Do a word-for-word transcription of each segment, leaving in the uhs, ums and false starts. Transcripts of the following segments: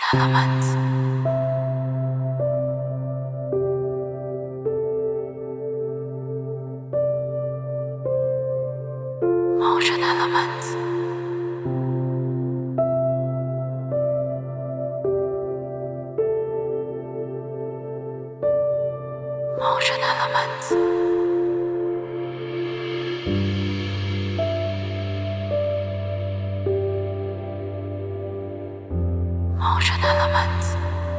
Elements. Motion elements. Motion elements. Motion elements.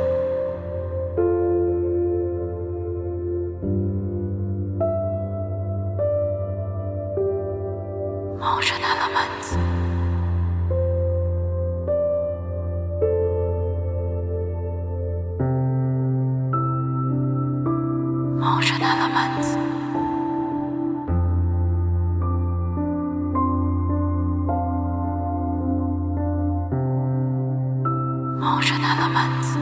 Motion elements. Motion elements. Motion elements.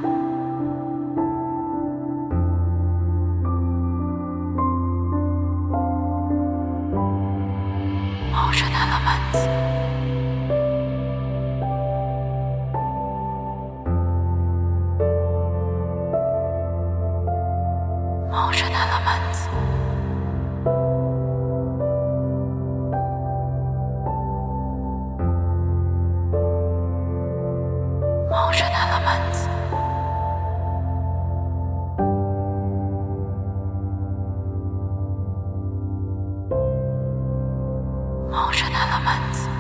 Motion elements. Motion elements. Motion elements. Motion elements.